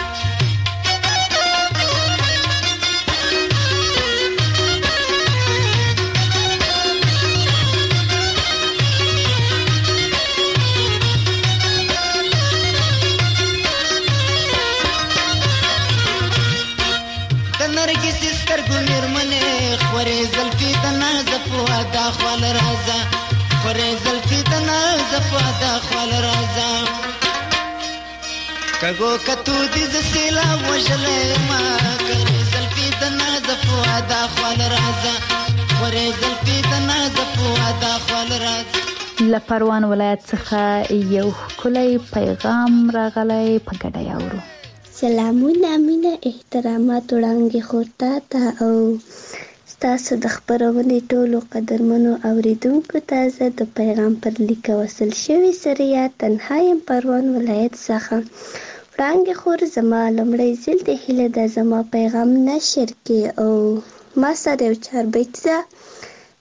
خورې زلفي د ناز په ادا خپل راځه خورې زلفي د ناز په ادا خپل راځه کګو کتو دې زسیلا وژلې ما خورې زلفي د ناز په ادا خپل راځه خورې زلفي د ناز په ادا خپل راځه. لپروان ولایت څخه یو ښکلی پیغام راغلی په ګډه اورو. سلامونه مینه احترامات وړاندې خورتا ته او ستاسو د خبرونې ټولو قدرمنو اوریدونکو ته زه د پیغام پر لیک وصل شوي سریه تنها یم پروان ولایت څخه وړاندې خور زما لومړی ځل د هیله ده زما پیغام نشر کې او ما سره یو چاربیت ده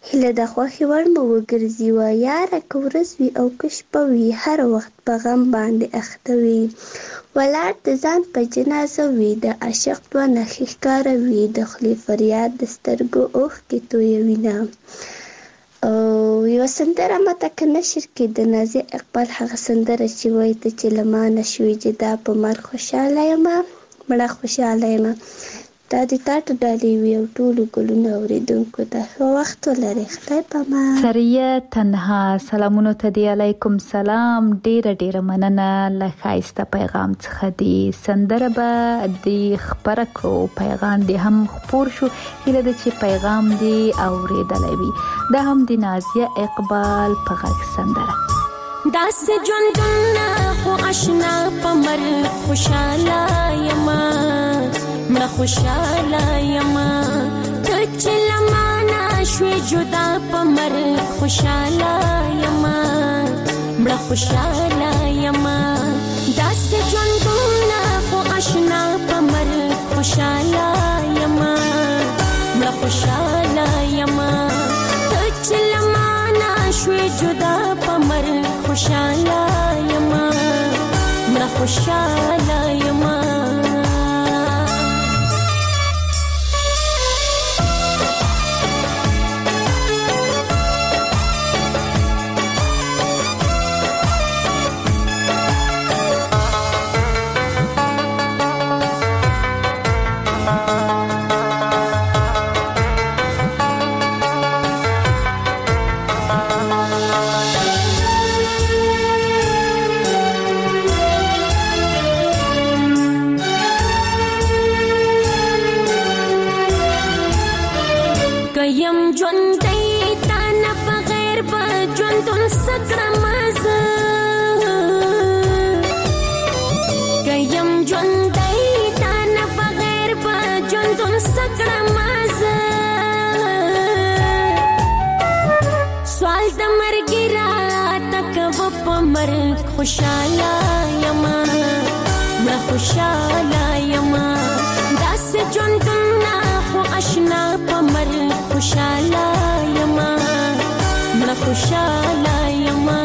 هیله د خوښې وړ مو وګرځي وه یاره که ورځ وي او که شپه وي هر وخت په غم باندې اخته وي ولاړ د ځان په جنازه وي د عاشق دوه نښې ښکاره وي د خولې فریاد د سترګو اوښکې تویوینه او یوه سندره ماته که نشر کې د نازیه اقبال هغه سندره چې وایي ته چې له ما نه شوې جدا په مرګ خوشحاله یمه مړه خوشحاله یمه دا د تاته ډالۍ وي او ټولو ګلونه اورېدونکو ته ښه وخت ولرئ خدای پامان. سریه تنها سلامونو ته دی علیکم سلام ډیره ډیره مننه له ښایسته پیغام څخه دی سندره به دی خبره کړو پیغام دی هم خپور شو هیله ده چې پیغام دی اورېدلی وي دا هم د نازیه اقبال په غږ سندره داسې ژوندونه خو اشنا په مرګ خوشحاله یمه مړه خوشحاله یمه ته چې له ما نه شوې جدا په مرګ خوشحاله یمه مړه خوشحاله یمه داسې ژوندونه خو اشنا په مرګ خوشحاله یمه مړه خوشحاله یمه ته چې له ما نه شوې جدا په مرګ خوشحاله یمه مړه خوشحاله یمه یم ژوندی تا نه بغیر به ژوندون څه کړمه زه که یم ژوندی تا نه بغیر به ژوندون څه کړمه زه سوال د مرګ راته کوه په مرګ خوشحاله یمه مړه خوشحاله یمه داسې ژوندونه خو اشنا په مرګ خوشحاله یمه مړه خوشحاله یمه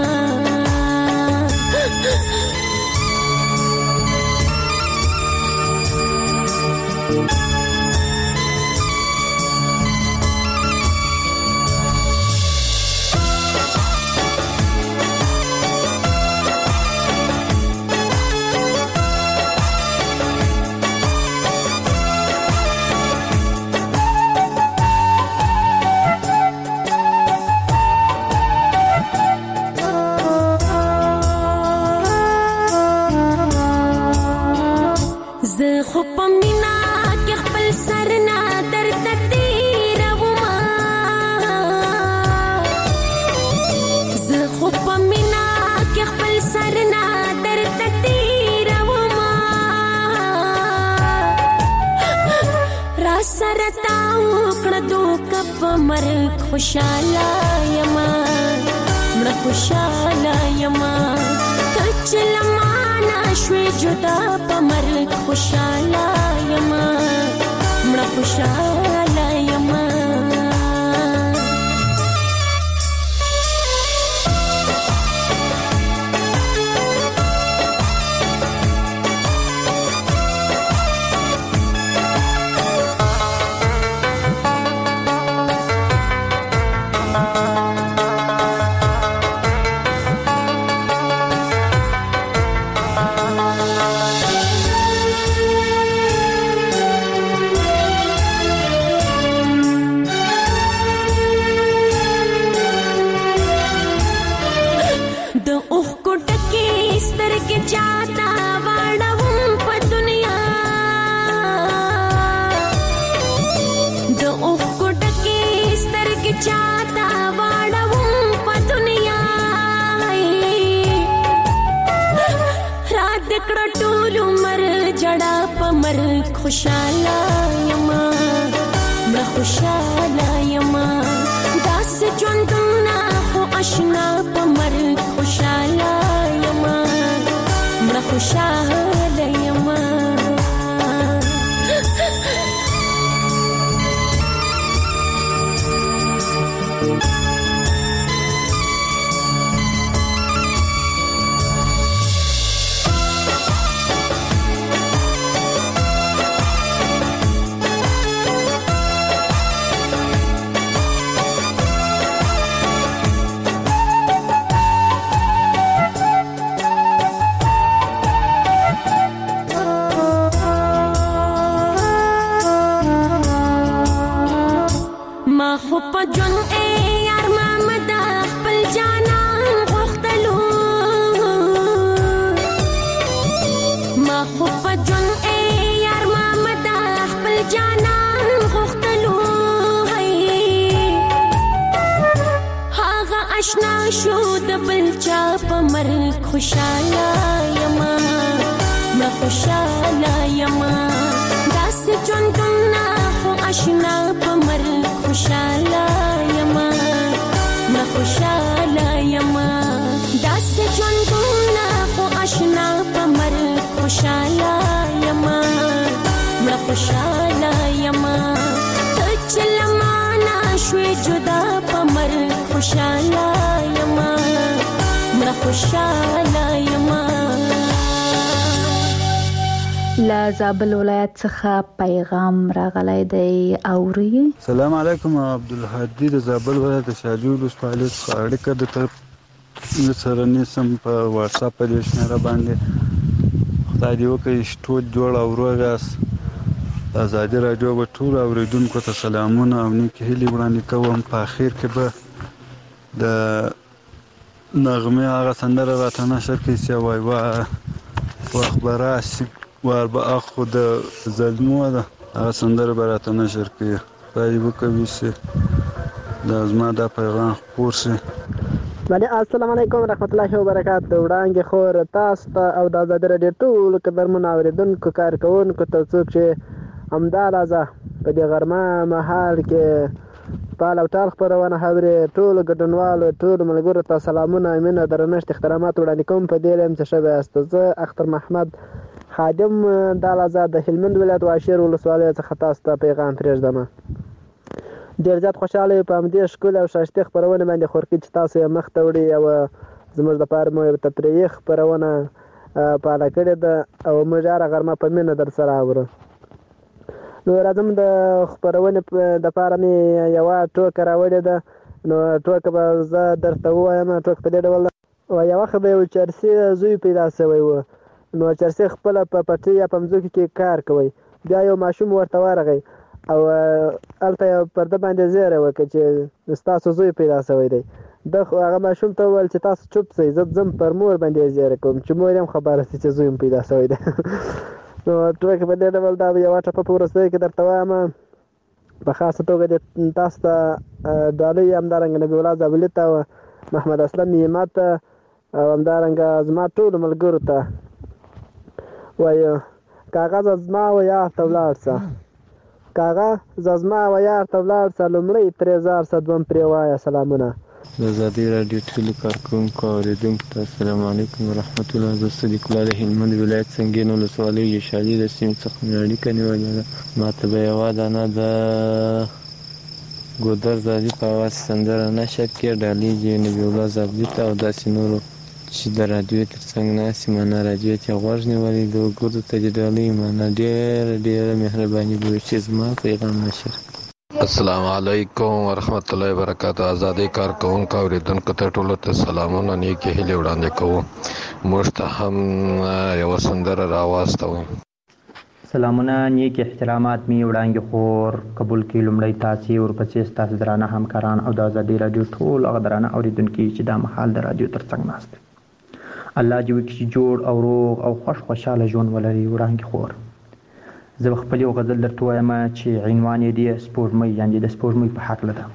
خو په مینا کې خپل سر نه درته تېرومه زه خو په مینا کې خپل سر نه درته تېرومه را سره تا وکړه دوکه په مرګ خوشحاله یمه مړه خوشحاله یمه ته چې له ما نه شوې جدا په مرګ خوشحاله یمه مړه خوشحاله یمه خوشحاله یمه مړه خوشحاله یمه داسې ژوندونه خو اشنا په مرګ خوشحاله یمه مړه خوشحاله یمه شو د بل چا په مرګ خوشاله یما ما خوشاله یما داسې ژوندونه خو اشنا په مرګ خوشاله یما ما خوشاله یما داسې ژوندونه خو اشنا په مرګ خوشاله یما ما خوشاله یما ته چې لمانه شوې جدا په مرګ خوشاله یما ما خوشاله یما. لا زابل ولایت څخه پیغام راغلی دی اوري. السلام علیکم عبدالهادي د زابل ولایت شاجوی ولسوالۍ څخه اړیکه د طرف سره نیسم په واتس اپ په دې شمېره باندې. خدای دې وکړي چې ټول جوړ او روغ یاست. د ازادي راډیو به ټولو اورېدونکو ته سلامونه او نیکې هیلې وړاندې کوم. په اخر کې به د نغمې هغه سندره راته نشر کړي چې وایي وخت به راشي وار به اخو د ظلمو ده هغه سندره به راته نشر کړي. خدای دې وکړي چې دا زما دا پیغام خپور شي. السلام علیکم ورحمت الله وبرکاته. وړاندې خور تاسو ته او د ازادي راډیو ټولو قدرمنو اورېدونکو کارکوونکو ته څوک چې همداراځه په دې غرمه مهال کې پال او ټال خپرونه اوري ټولو ګډونوالو ټولو ملګرو ته سلامونه مینه درنښت احترامات وړاندې کوم. په دې لیم چې ښه یاست. زه اختر محمد خادم دالازه د هلمند ولایت واشیر ولسوالۍ څخه تاسو ته پیغام پرېږدم. ډېر زیات خوشحاله یم په همدې ښکلې او ښایستې خپرونې باندې خورکي چې تاسو یې مخ ته وړي او زموږ دپاره مو یو تفریحي خپرونه پاله کړې ده او موږ هره غرمه په مینه در سره اورو. نو راځم د خپرونې دپاره مې یوه ټوکه راوړې ده. نو ټوکه به زه درته ووایم. ټوکه په دې ډول ده. یوه وخت به یو چرسي زوی پیدا شوی و. نو چرسي خپله په پټي یا په مځکو کې کار کوي. بیا یو ماشوم ورته ورغی او هلته یې پرده باندې زیری وکړه چې ستاسو زوی پیدا شوی دی. ده هغه ماشوم ته وویل چې تاسو چوپ شئ زه ځم پر مور باندې یې زیری کوم چې مور یې هم خبره شي چې زوی هم پیدا شوی دی. نو ټوکې په دې ډول دا یوه ټپه په وروستیو کې درته وایم. په خاصه توګه دې تاسو ته ډالۍ همدارنګه نبي الله زابلي ته او محمد اسلم نیمت ته او همدارنګه زما ټولو ملګرو ته وایو کاغذ زما و یار ته ولاړ شه کاغذ زما و یار ته ولاړ شه لومړی ترې زار شه دویم پرې وایه سلامونه. د ازادي راډیو ټولو کارکوونکو او اورېدونکو ته السلام علیکم ورحمت الله. زه صدیق الله د هلمند ولایت سنګین ولسوالۍ یشالي د سیمې څخه مې اړیکه نیولې ده. ما ته به یوه دانه د ګودر زادي په اواز سندره نشر کړې. ډالۍ دې نبي الله زابلي ته او داسې نورو چې د راډیو تر څنګ ناست یې مانا راډیو ته غوږ نیولی د وګړو ته دې ډالۍ مانا ډېره ډېره مهرباني به وي چې زما پیغام نشر. السلام علیکم ورحمت الله وبرکاته. ازادي کارکوونکو اورېدونکو ته ټولو ته سلامونه نیکې هیلې وړاندې کوو. موږ ته هم یوه سندره راواستوئ. سلامونه نیک احترامات می وړاندې خور قبول کړي. لومړی تاسې ورپسې ستاسو درانه همکاران او د ازادي راډیو ټول هغه درانه اورېدونکي چې دا مهال د راډیو تر څنګ ناست الله دې وکړي چې جوړ او روغ او خوش خوشحاله ژوند ولري. وړاندې خور زه به خپل یو غزل درته وایم چې عنوان یې دی سپوږمۍ یعنې د سپوږمۍ په هکله ده.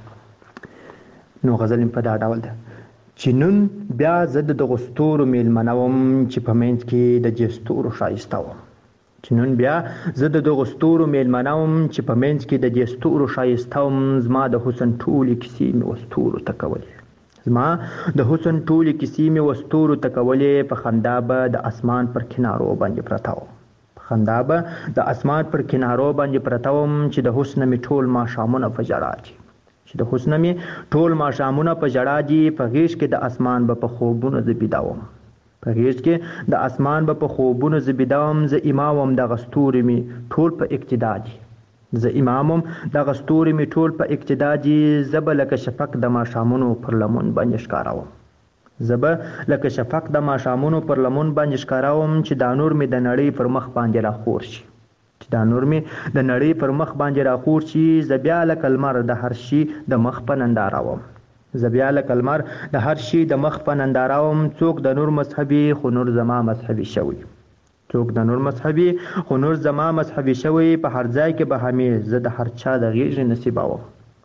نو غزل مې په دا ډول ده چې نن بیا زه د دغو ستورو میلمنه وم چې په منځ کې د دې ستورو ښایسته وم. چې نن بیا زه د دغو ستورو میلمنه وم چې په منځ کې د دې ستورو ښایسته وم. زما د حسن ټولې کیسې مې و ستورو ته کولې زما د حسن ټولې کیسې مې و ستورو ته کولې. په خندا به د اسمان پر کنارو باندې پرته وم په خندا به د اسمان پر کنارو باندې پرته وم چې د حسن مې ټول ماښامونه په ژړا دي چې د حسن مې ټول ماښامونه په ژړا دي. په غېږ کې د اسمان به په خوبونو زه بیده وم په غېږ کې د اسمان به په خوبونو زه بیده وم. زه امام وم دغه ستوري مې ټول په اقتدا دي زه امام وم دغه ستوري مې ټول په اقتدا دي. زه به لکه شفق د ماښامونو پر لمن باندې ښکاره وم زه به لکه شفق د ماښامونو پر لمن باندې ښکاره وم چې دا نور مې د نړۍ پر مخ باندې راخور شي چې دا نور مې د نړۍ پر مخ باندې راخور شي. زه بیا لکه لمر د هر شي د مخ په ننداره وم زه بیا لکه لمر د هر شي د مخ په ننداره وم. څوک د نور مذهبي خو نور زما مذهبي شوی څوک د نور مذهبي خو نور زما مذهبي شوی. په هر ځای کې به همې زه د هر چا د غېږې نصیبه وم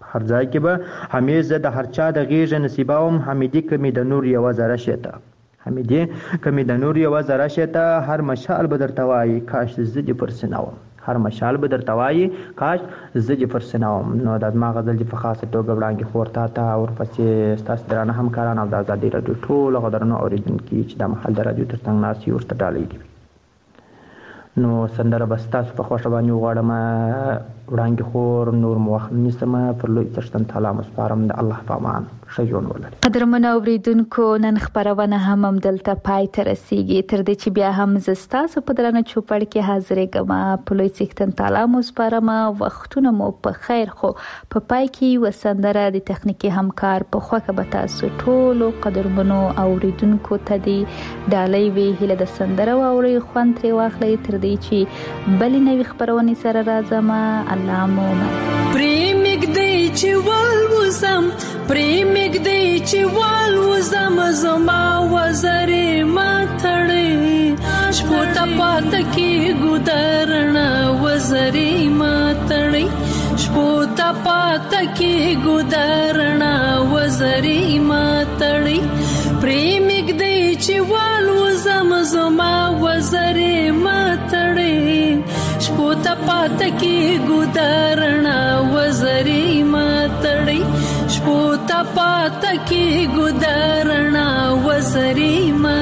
هر ځای کې به همیشه د هر چا د غیږ نصیباوم حمیدی کمی د نور یو ذره شته حمیدی کمی د نور یو ذره شته هر مشال به درته وایي کاش زه دې پر سینه وم هر مشال به درته وایي کاش زه دې پر سینه وم. نو دا زما غزل چې په خاصه توګه وړاندې خور تا ته ورپسې ستاسو درانه همکاران او د ازادۍ راډیو ټولو قدرمنو اورېدونکي چې دا مهال د راډیو تر څنګ ناست یو ورته ډالۍ کوي. نو سندره به ستاسو په خوښه باندې وغواړم وړاندې خور نور مو وخت نیسم پر لوی څښتن تعالی مسپارم د الله په امان ښه ژوند ولري. قدرمنو اورېدونکو نن خپرونه هم همدلته پای ته رسیږي تر دې چې بیا هم زه ستاسو په درانه چوپړ کې حاضرېږم په لوی څښتن تعالی مسپارم وختونه مو په خیر. خو په پای کې یوه سندره د تخنیکي همکار په خوښه به تاسو ټولو قدرمنو اورېدونکو ته دې ډالۍ وي هیله د سندره واورئ خوند ترې واخلئ تر دې چې بلې نوې خپرونې سره راځم. الله مو پریمګ دی چې والوزم پریمګ دی چې والوزم زما وزرې ما تړې شپو ته پاته کې ګودرنا وزرې ما تړې شپو ته پاته کې ګودرنا وزرې ما تړې پریمګ دی چې والوزم زما وزرې ما تړې شپو ته پاته کې ګودرنا وزرې ما تړې شپو ته پاته کې ګودرنا وزرې ما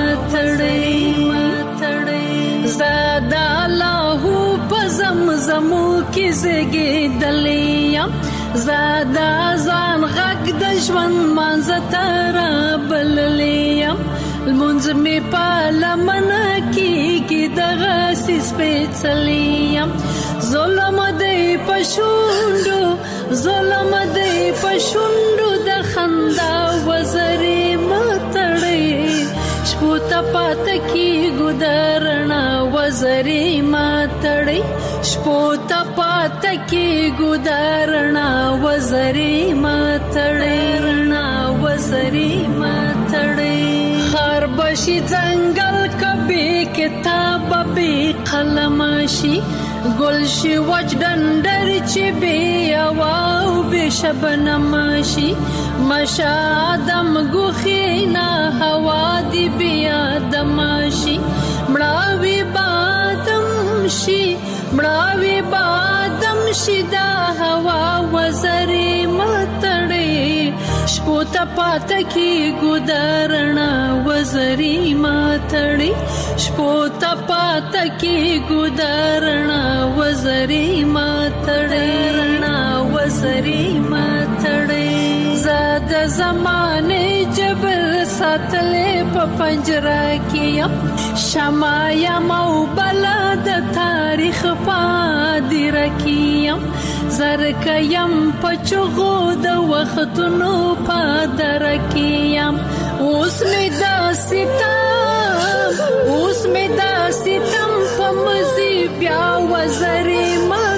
تړې زادا الله په زمزمو کې زګېدلې یم زادا ځان غږ د ژوند منځ ته رابللې یم لمونځ مې په لمنه کېږي دغسې سپېڅلی یم ظلم دی په شونډو ظلم دی په شونډو د خندا وزرې ما تړې شپو ته پاته کې ګودرنا وزرې ما تړې شپو ته پاته کې ګودرنا وزرې ما تړې وزرې ما تړې خار بشي ځنګل کبي کتاب به قلم شي ګل شي وچ ډنډر چې بې هوا او بې شبنم شي مشه آدم ګوښې نه هوا دې بې آدم شي مړاوي بادم شي مړاوي بادم شي دا هوا وزرې ما تړې شپو ته پاته کې ګودرنا وزرې ما تړې شپو ته پاته کې ګودرنا وزرې ما تړې وزرې ما تړې زاد زمانه جبل ساتلې په پنجره کې یم شمع یم او بلا د تاریخ پادره کې یم زرک یم په چغو د وختونو پادره کې یم اوس مې دا ستم اوس مې دا ستم په مزي بیا وزرې ما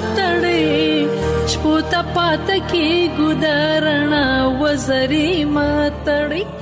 تړې شپو ته پاته کې ګودرنا وزرې ما تړې